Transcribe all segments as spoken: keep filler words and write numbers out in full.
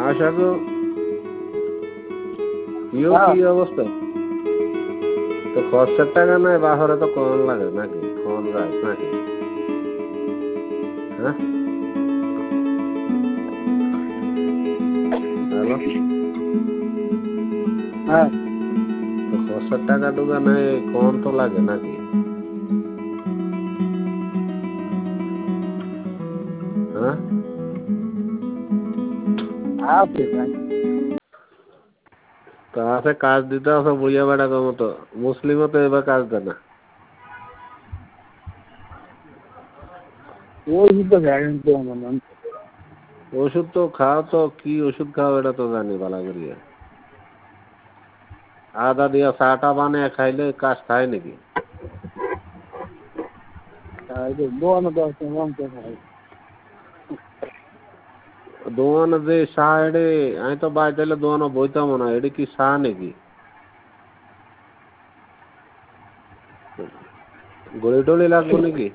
আশা গো ইও কি অবস্থা তো খরচের টাকা নাই বাহরে তো কম লাগে নাকি কম যায় নাকি হ্যাঁ হ্যালো হ্যাঁ তো খরচের টাকা টুকা নাই কম তো লাগে নাকি হ্যাঁ আছে ভাই তা আছে কাজ দিতে আছে বুঝিয়া বেড়া মতো মুসলিমও তো এবার কাজ দেয় না ওই তো গ্যারেন্টি মনে ওষুধ তো খাও তো কি ওষুধ খাও এটা তো জানি ভালো করিয়া আদা দিয়া চাটা বানিয়ে খাইলে কাজ খায় নাকি দোয়ানো তো আছে মন তো ভাই দোয়ানো যে চা এডে আমি তো বাইরে দোয়ানো বইতাম না এডে কি চা নাকি গড়ি টলি লাগবো নাকি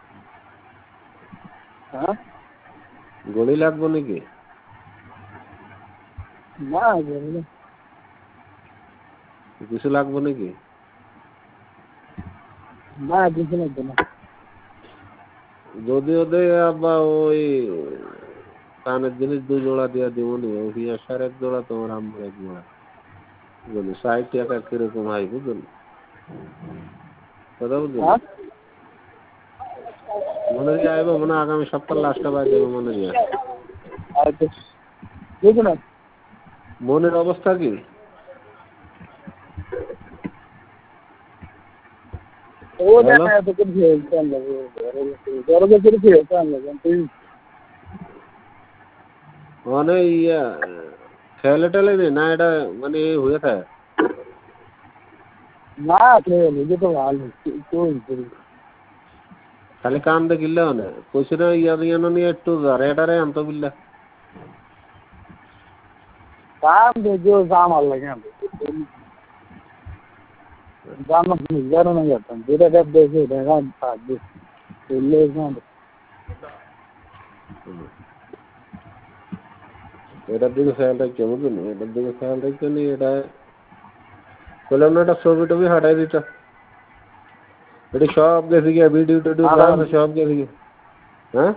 হ্যাঁ গড়ি লাগবো নাকি না বললে কিছু লাগবো নাকি না কিছু লাগবে না যদি ওদের আবার ওই কানের জিনিস দুই জোড়া দিয়া দিব নি ওই হিয়ার এক জোড়া তোমার আমার এক জোড়া বুঝলি ষাট টাকা কিরকম হয় বুঝলি কথা বুঝলি মনে রিয়া আইব মনে আগামী সপ্তাহ লাস্টে বাই দেবো মনে রিয়া আচ্ছা বুঝো না মনের অবস্থা কি ও দেখা এত করে খেলতে আনলাম বড় করে খেলতে আনলাম তুই মানে ইয়া খেলে টেলে নি না এটা মানে হয়ে থাকে না খেলে যে তো ভালো তুই খালি কান দেখিলে মানে কইছে না ইয়া ইয়ানো নিয়ে একটু রেডারে আনতো বিল্লা কাম দেখো জামাল লাগে জামা জানো না যেতাম যেটা দেখ দেখে দেখা থাকবে চললে এটার দিকে খেয়াল রাখছে বুঝলি এটার দিকে খেয়াল রাখছে নি এটা বললাম না এটা ছবি টবি হাঁটাই দিত এটা সব গেছে গিয়া ভিডিও টিডিও সব গেছে গিয়া হ্যাঁ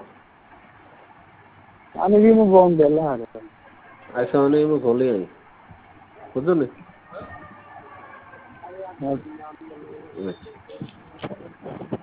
আমি রিমুভ বন্ধ দিলাম আইসা মানে আমি খোলি আমি বুঝলি আচ্ছা